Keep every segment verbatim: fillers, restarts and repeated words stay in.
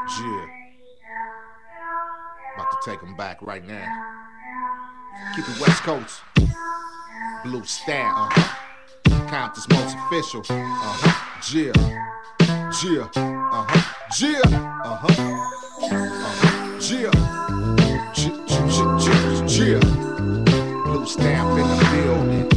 Yeah. About to take them back right now. Keep it West Coast. Blue Stamp. Uh-huh. Count this most official. Uh-huh. Yeah. Yeah. Uh-huh. Yeah. Uh-huh. Uh-huh. Yeah. Yeah. Blue Stamp in the building.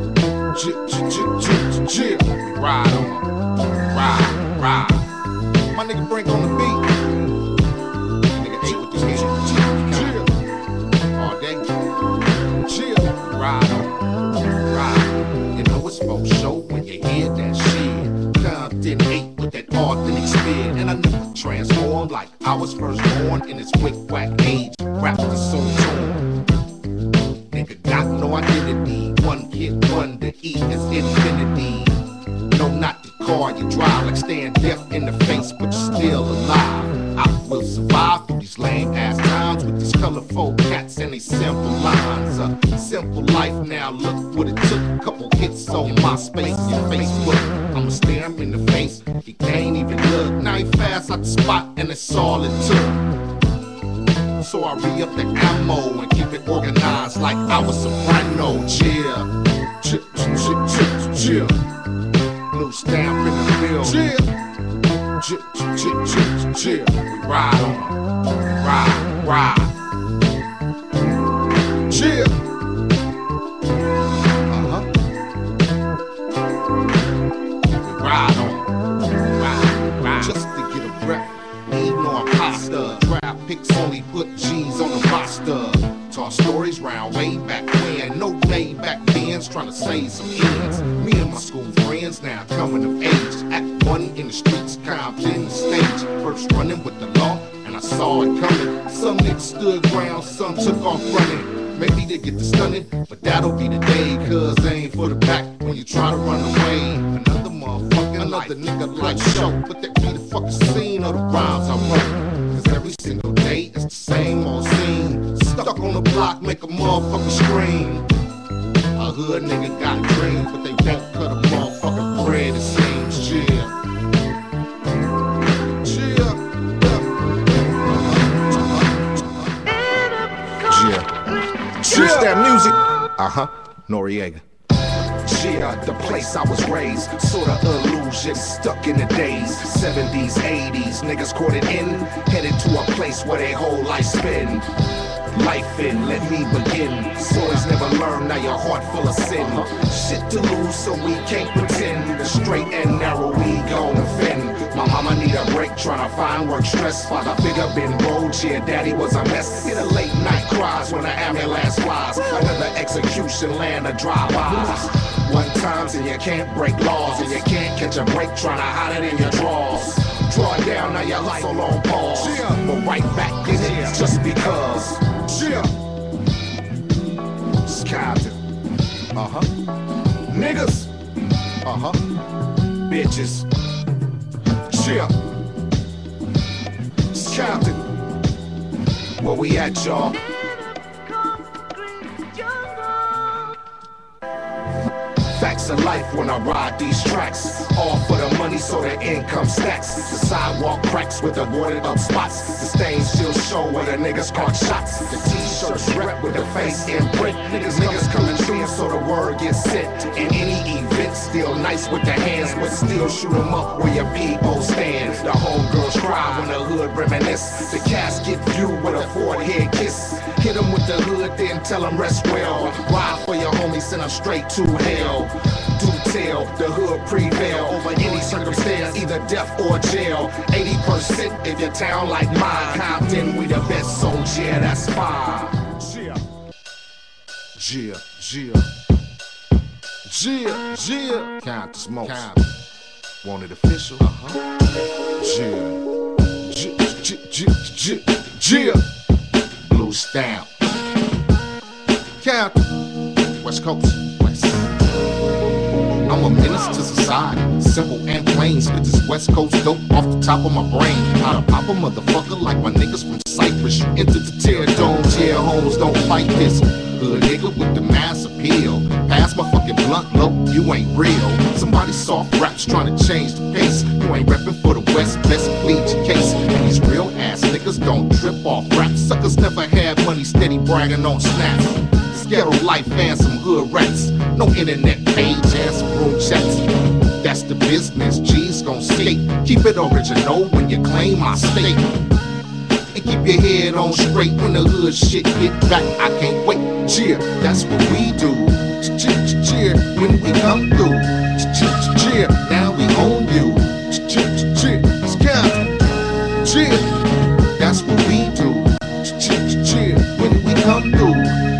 Yeah. Yeah. Ride on. Ride. Ride. My nigga Brink on the beat. Nigga ate with this head. Yeah. All day. Yeah. Ride on. Ride. You know it's for show when you hear that shit. Compton ate with that authentic spin. And I never transformed like I was first born in this wick whack age. Rap is so torn. Nigga got no identity. One kid, one to eat is infinity. No, not the car you drive, like staring death in the face, but you're still alive. I will survive through these lame ass times with these colorful cats and these simple lines. A simple life now, look what it took. A couple hits on MySpace and Facebook. I'ma stare him in the face, he can't even look. Now he fast out the spot and that's all it took. So I re-up the ammo and keep it organized like I was soprano. Chill, chill, chill, chill, chill. Blue Stamp in the field. Chill, chill, chill, chill, chill. We ride on, ride, ride. Chill. Uh-huh. We ride on, ride, ride. Just to get a breath, eating on pasta. Draft picks only put G's on the roster. Toss stories round way back when. No way back then's trying to save some ends. Me and my school friends now coming of age. Act one in the streets, Compton the stage. First running with the law, and I saw it coming. Some niggas stood ground, some took off running. Maybe they get the stunning, but that'll be the day. Cause they ain't for the back when you try to run away. Another motherfucking, another nigga like show. But that be the fucking scene of the rhymes I wrote. Cause every single day it's the same old scene. Stuck on the block, make a motherfucker scream. A hood nigga got dreams, but they won't cut a motherfucking bread, it seems. Yeah. Yeah. Yeah. Choose that music. Uh-huh. Noriega. Yeah, the place I was raised, sorta illusion, stuck in the days, seventies, eighties, niggas caught it in, headed to a place where they whole life spend. Life in, let me begin. Stories never learn, now your heart full of sin. Shit to lose, so we can't pretend. The straight and narrow, we gon' offend. My mama need a break, tryna find work stress. Father figure been rolled, yeah, daddy was a mess. Get a late night cries when the ambulance flies. Another execution, land of drive-bys. One times and you can't break laws, and you can't catch a break tryna hide it in your drawers. Draw it down, now your life so long pause. But right back in it, just because. Yeah. Compton. Uh-huh. Niggas. Uh-huh. Bitches. Yeah. Compton. Where we at, y'all? Facts of life when I ride these tracks. All for the money so the income stacks. The sidewalk cracks with the boarded up spots. The stains still show where the niggas caught shots. The t-shirts rep with the face imprint. Niggas niggas coming through so the word gets sent. In any event, still nice with the hands, but still shoot 'em up where your people stand. The homegirls cry when the hood reminisce. The casket view with a forehead kiss. Hit 'em with the hood, then tell 'em rest well. Ride for your homies, send 'em straight to hell. Do tell, the hood prevail over any circumstance, either death or jail. eighty percent if your town like mine. Compton, we the best, so yeah, that's fine. Yeah, yeah, yeah, yeah, yeah. Count the smoke. Count. Want it official? Uh huh. Yeah, yeah, yeah, yeah, yeah. Blue Stamp. Count. West Coast. West. I'm a menace to society, simple and plain. Spit this West Coast dope off the top of my brain. How to pop a motherfucker like my niggas from Cyprus. You enter the tear dome, tear homes, don't fight this. Hood nigga with the mass appeal. Pass my fucking blunt low, you ain't real. Somebody soft raps trying to change the pace. You ain't reppin' for the West, best bleach case. These real ass niggas don't trip off rap. Suckers never had money, steady bragging on snaps. Ghetto life and some hood rats. No internet page and some room chats. That's the business, G's gon' skate. Keep it original when you claim my state. And keep your head on straight when the hood shit get back. I can't wait. Cheer, that's what we do. Cheer when we come through. Cheer, now we own you. Cheer, scout. Cheer, that's what we do. Cheer when we come through.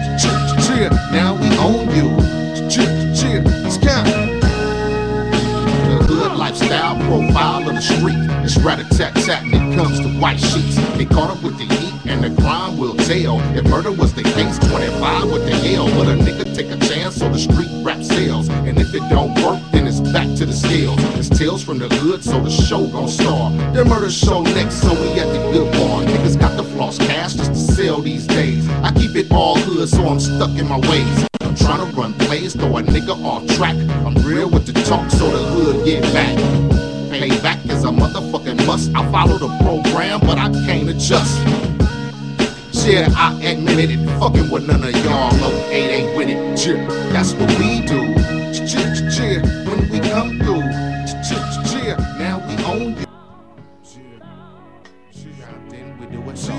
Now we own you. Cheer, cheer, scout. The hood lifestyle profile of the street. It's rat-a-tat-tat when it comes to white sheets. They caught up with the heat and the crime will tell. If murder was the case, twenty-five with the hell. But a nigga take a chance so the street rap sells. And if it don't work, then it's back to the scales. It's tales from the hood, so the show gon' star. The murder show next, so we at the good bar. Niggas got the floss cash just to sell these days. I keep it all hood, so I'm stuck in my ways. I'm trying to run plays, throw a nigga off track. I'm real with the talk, so the hood get back. Payback is a motherfucking must. I follow the program, but I can't adjust. Yeah, I admit it. Fucking with none of y'all, low eight ain't with it. Cheer, that's what we do. Cheer, cheer, when we come through. Cheer, cheer, now we own you. Cheer, cheer, then we do it so.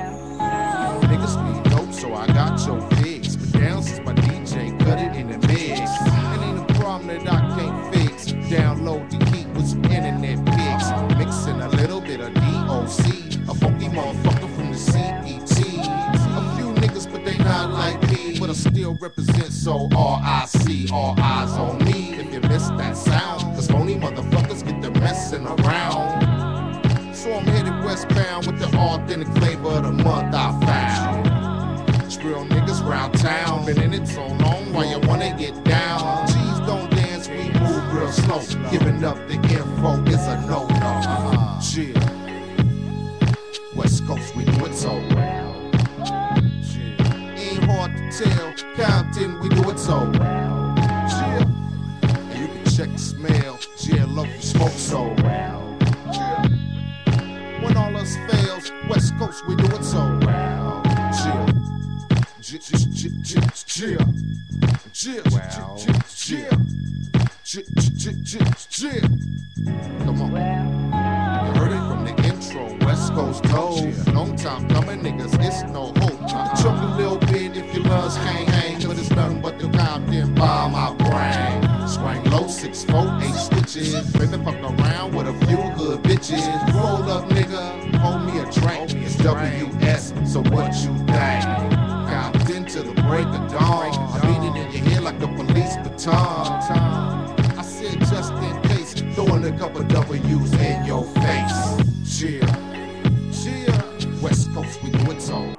Niggas need dope, so I got your fix. But down since my D J cut it in the mix. It ain't a problem that I can't fix. Download the heat with some internet pics. Mixing a little bit of D O C. A funky motherfucker from the C E T. A few niggas, but they not like me. But I still represent, so R I C, all eyes on me. If you miss that sound, cause phony motherfuckers get the messing around. So I'm headed westbound with the authentic flavor of the month I found. It's real niggas round town, been in it so long, why you wanna get down? G's don't dance, we move real slow. Giving up the info is a no-no. Uh-huh. Chill. West Coast, we do it so well. Ain't hard to tell. Compton, we do it so well. Chill. And you can check the smell. Chill, love you smoke so well. Chill. When all else fails, West Coast, we do it so well. Chill. Chill, chill, chill, chill. Chill, chill, chill. Chill, chill, chill, chill. Come on. You heard it from the intro. West Coast toes. Long time coming, niggas, it's no hope. Uh-uh. Choke a little bit if your lungs hang, hang. But it's nothing but the Compton by my brain. Swing low, six, four, eight switches. Baby, fuck around with a few good bitches. Roll up, nigga, hold me a drink. It's W S, so what you think? Compton to the break of dawn. I beat it in your head like a police baton. I said just in case, throwing a couple W's in your face. Cheer, cheer. West Coast, we do it so.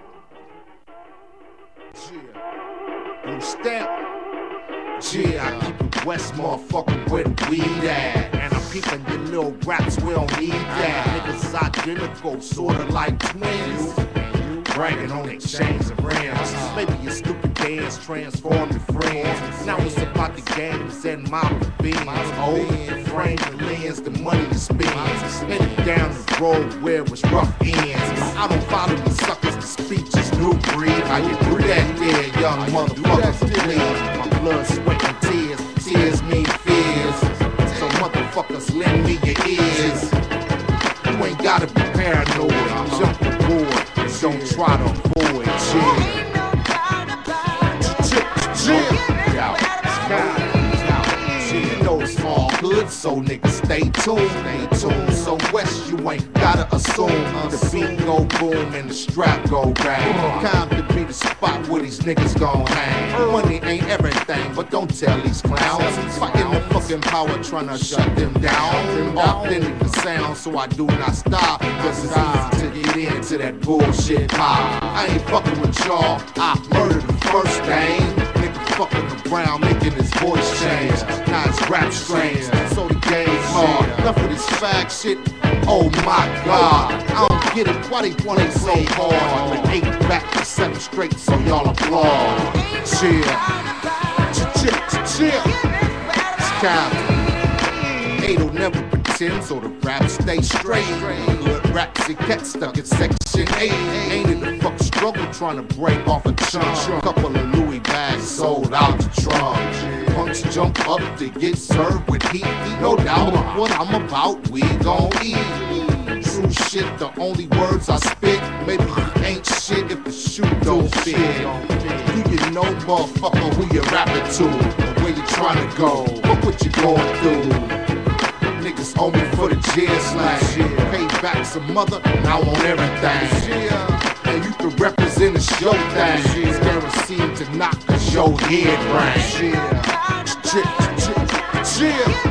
Cheer. Blue stamp. Cheer, I keep it West, motherfucker, where the weed at. And I'm keeping your little raps, we don't need that. Niggas identical, sorta like twins. Bragging on exchange of rims. Maybe your stupid dance transform your friends. Now it's about the games and model beams. Oh, the frame, the lens, the money you spend. Headed down the road where it's rough ends. I don't follow the suckers, the speech is new breed. How you do that there, young motherfuckers, please? My blood, sweat, and tears. Tears mean fears. So motherfuckers, lend me your ears. You ain't gotta be paranoid. Jump aboard. Don't try to avoid chill. You know it's all good, so niggas stay tuned. Stay tuned. So West, you ain't gotta assume the beat go boom and the strap go bang. Time to be the spot where these niggas gon' hang. Money ain't everything, but don't tell these clowns. Fighting the fucking power, tryna shut them down. Authentic the sound, so I do not stop. Cause it's easy to get into that bullshit pop. I ain't fucking with y'all, I murdered the first thing. Nigga fucking around, making his voice change. Now it's rap strange, so the game's hard. Enough of this fag shit, oh my god. I don't get it, why they want it so hard? But eight back to seven straight, so y'all applaud. Chill, chill, chill, chill. It's time. Eight'll never pretend. ten, so the rap stay straight. Good raps get kept stuck in section eight. Ain't it the fuck struggle trying to break off a chunk? Couple of Louis bags sold out the trunk. Punks jump up to get served with heat. No doubt what I'm about, we gon' eat. True shit, the only words I spit. Maybe you ain't shit if the shoe don't fit. Do you know, motherfucker, who you rapping to? Where you trying to go? Look what you going through. Niggas owe me for the jail slash. Paid back some mother, now on everything. And you can represent a show thing. It's guaranteed to knock a show head right. Chill, chill, chill.